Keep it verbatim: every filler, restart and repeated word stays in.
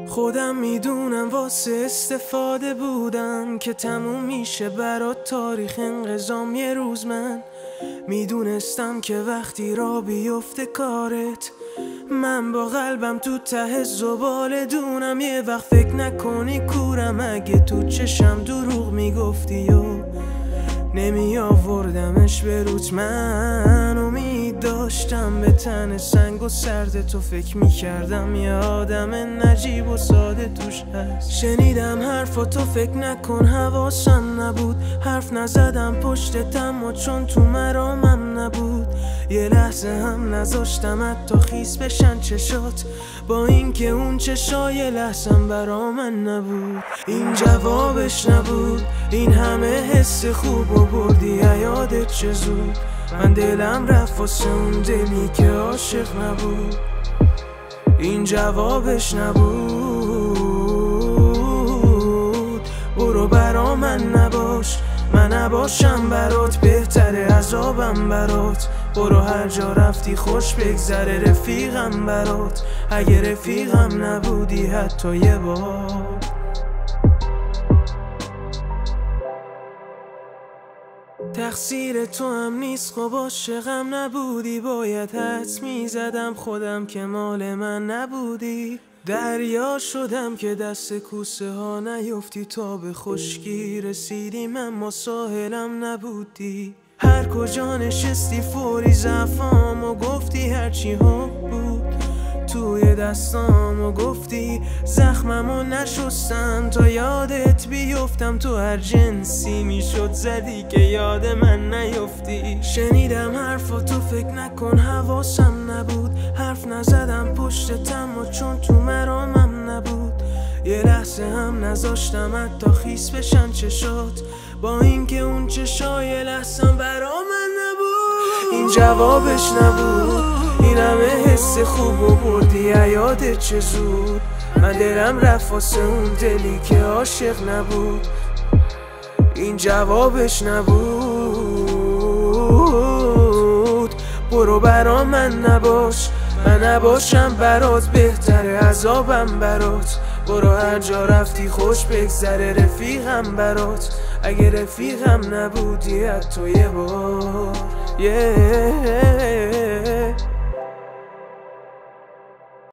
خودم میدونم واسه استفاده بودم که تموم میشه برات تاریخ انقضام یه روز. من میدونستم که وقتی را بیفته کارت، من با قلبم تو ته زباله دونم. یه وقت فکر نکنی کورم اگه تو چشم دروغ میگفتی و نمی آوردمش به روت. من امید داشتم به تن سنگ و سرد تو، فکر می کردم یه آدم نجیب و ساده توش هست. شنیدم حرفاتو فکر نکن حواسم نبود، حرف نزدم پشتتم و چون تو مرامم نبود. یه لحظه هم نذاشتم حتی خیس بشن چشات، با اینکه اون چشای لحظم برا من نبود. این جوابش نبود، این همه حس خوب و بردی یادت چه زود. من دلم رفت واسه اون دلی که عاشق نبود. این جوابش نبود. برو برا من نباش، من نباشم برات بهتره عذابم برات. برو هر جا رفتی خوش بگذره رفیقم برات، اگه رفیقم نبودی حتی یه بار. تقصیر تو هم نیست خب عاشقم نبودی، باید حدس میزدم خودم که مال من نبودی. دریا شدم که دست کوسه ها نیفتی، تا به خشکی رسیدیم اما ساحلم نبودی. هر کجا نشستی فوری زفام و گفتی هرچی هم بود توی دستام و گفتی زخممو نشستم تا یادت بیفتم. تو هر جنسی میشد زدی که یاد من نیفتی. شنیدم حرفاتو فکر نکن حواسم نبود، حرف نزدم پشتتم و چون تو مرامم نبود. یه لحظه هم نذاشتم حتی خیس بشن چشات، با اینکه اون چشای لحظم برا من نبود. این جوابش نبود، این همه حس خوب و بردی یادت چه زود. من دلم رفت واسه اون دلی که عاشق نبود. این جوابش نبود. برو برا من نباش، من نباشم برات بهتره عذابم برات. برو هر جا رفتی خوش بگذره رفیقم برات، اگه رفیقم نبودی حتی یه بار. yeah.